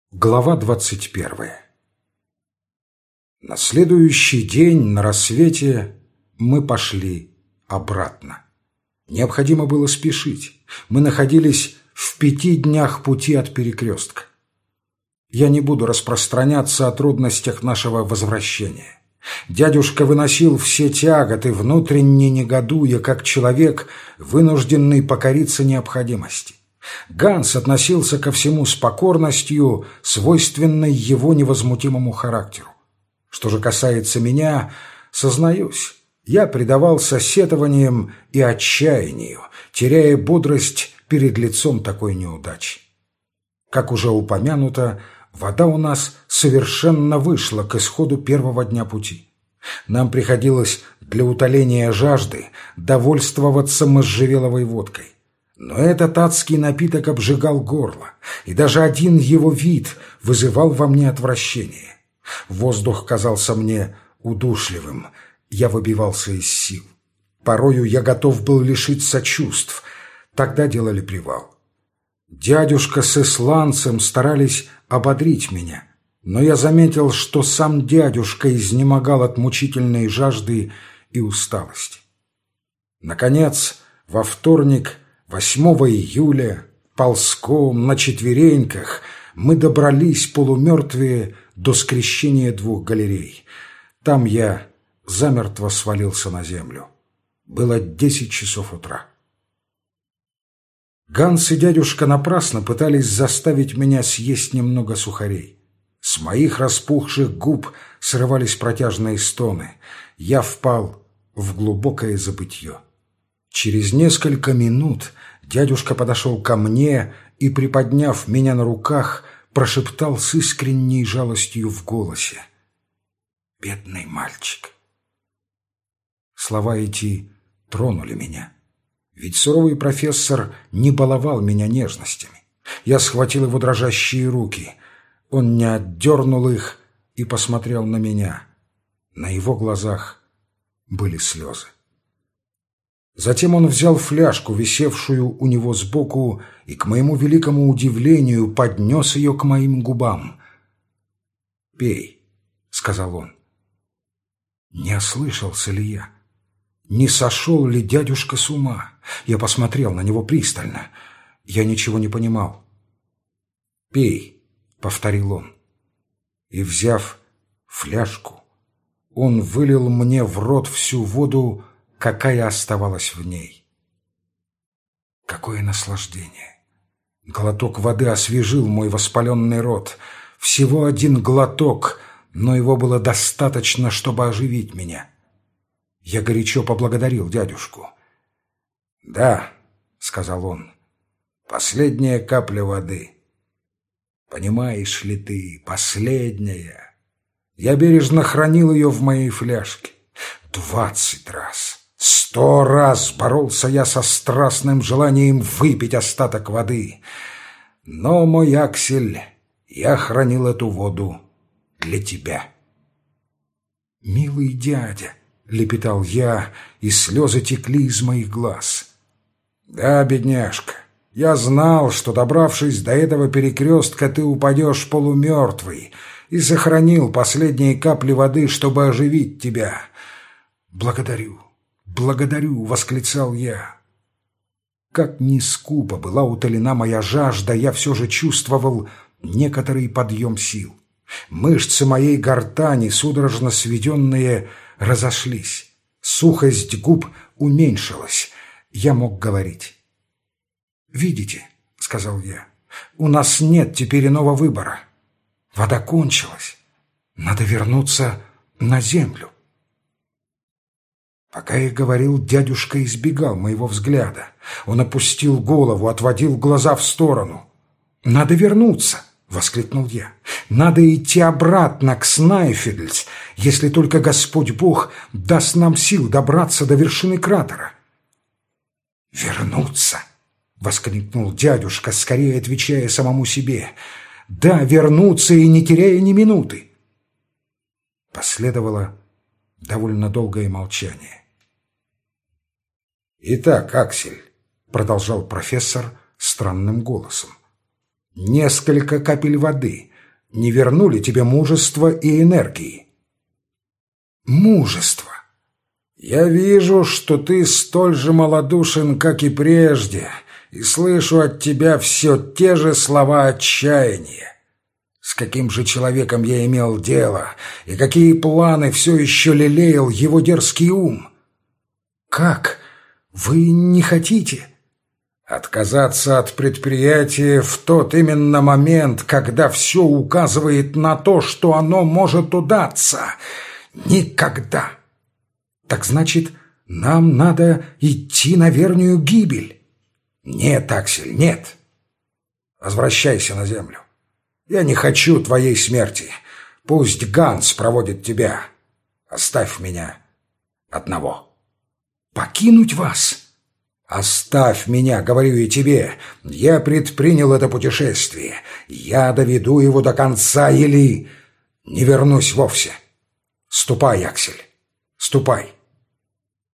Глава 21. На следующий день на рассвете мы пошли обратно. Необходимо было спешить. Мы находились в 5 днях пути от перекрестка. Я не буду распространяться о трудностях нашего возвращения. Дядюшка выносил все тяготы, внутренне негодуя, как человек, вынужденный покориться необходимости. Ганс относился ко всему с покорностью, свойственной его невозмутимому характеру. Что же касается меня, сознаюсь, я предавался сетованиям и отчаянию, теряя бодрость перед лицом такой неудачи. Как уже упомянуто, вода у нас совершенно вышла к исходу первого дня пути. Нам приходилось для утоления жажды довольствоваться можжевеловой водкой. Но этот адский напиток обжигал горло, и даже один его вид вызывал во мне отвращение. Воздух казался мне удушливым, я выбивался из сил. Порою я готов был лишиться чувств. Тогда делали привал. Дядюшка с исландцем старались ободрить меня, но я заметил, что сам дядюшка изнемогал от мучительной жажды и усталости. Наконец, во вторник, 8 июля, ползком на четвереньках, мы добрались полумертвые до скрещения 2 галерей. Там я замертво свалился на землю. Было 10 часов утра. Ганс и дядюшка напрасно пытались заставить меня съесть немного сухарей. С моих распухших губ срывались протяжные стоны. Я впал в глубокое забытье. Через несколько минут дядюшка подошел ко мне и, приподняв меня на руках, прошептал с искренней жалостью в голосе: «Бедный мальчик». Слова эти тронули меня. Ведь суровый профессор не баловал меня нежностями. Я схватил его дрожащие руки. Он не отдернул их и посмотрел на меня. На его глазах были слезы. Затем он взял фляжку, висевшую у него сбоку, и, к моему великому удивлению, поднес ее к моим губам. «Пей», — сказал он. Не ослышался ли я? Не сошел ли дядюшка с ума? Я посмотрел на него пристально. Я ничего не понимал. «Пей», — повторил он. И, взяв фляжку, он вылил мне в рот всю воду, какая оставалась в ней. Какое наслаждение! Глоток воды освежил мой воспаленный рот. Всего 1 глоток, но его было достаточно, чтобы оживить меня. Я горячо поблагодарил дядюшку. «Да», — сказал он, — «последняя капля воды. Понимаешь ли ты, последняя. Я бережно хранил ее в моей фляжке. 20 раз. 100 раз боролся я со страстным желанием выпить остаток воды. Но, мой Аксель, я хранил эту воду для тебя». «Милый дядя», — лепетал я, и слезы текли из моих глаз. «Да, бедняжка, я знал, что, добравшись до этого перекрестка, ты упадешь полумертвый, и сохранил последние капли воды, чтобы оживить тебя. Благодарю. «Благодарю!» — восклицал я. Как ни скупо была утолена моя жажда, я все же чувствовал некоторый подъем сил. Мышцы моей гортани, судорожно сведенные, разошлись. Сухость губ уменьшилась. Я мог говорить. «Видите, — сказал я, — у нас нет теперь иного выбора. Вода кончилась. Надо вернуться на землю». Пока я говорил, дядюшка избегал моего взгляда. Он опустил голову, отводил глаза в сторону. «Надо вернуться!» — воскликнул я. «Надо идти обратно к Снайфельдс, если только Господь Бог даст нам сил добраться до вершины кратера». «Вернуться!» — воскликнул дядюшка, скорее отвечая самому себе. «Да, вернуться и не теряя ни минуты!» Последовало довольно долгое молчание. «Итак, Аксель», — продолжал профессор странным голосом, — «несколько капель воды, не вернули тебе мужества и энергии. Мужество. Я вижу, что ты столь же малодушен, как и прежде, и слышу от тебя все те же слова отчаяния. С каким же человеком я имел дело, и какие планы все еще лелеял его дерзкий ум? Как? Вы не хотите? Отказаться от предприятия в тот именно момент, когда все указывает на то, что оно может удаться. Никогда. Так значит, нам надо идти на верную гибель? Нет, Аксель, нет. Возвращайся на землю. Я не хочу твоей смерти. Пусть Ганс проводит тебя. Оставь меня одного. Покинуть вас? «Оставь меня, говорю и тебе. Я предпринял это путешествие. Я доведу его до конца или не вернусь вовсе. Ступай, Аксель, ступай».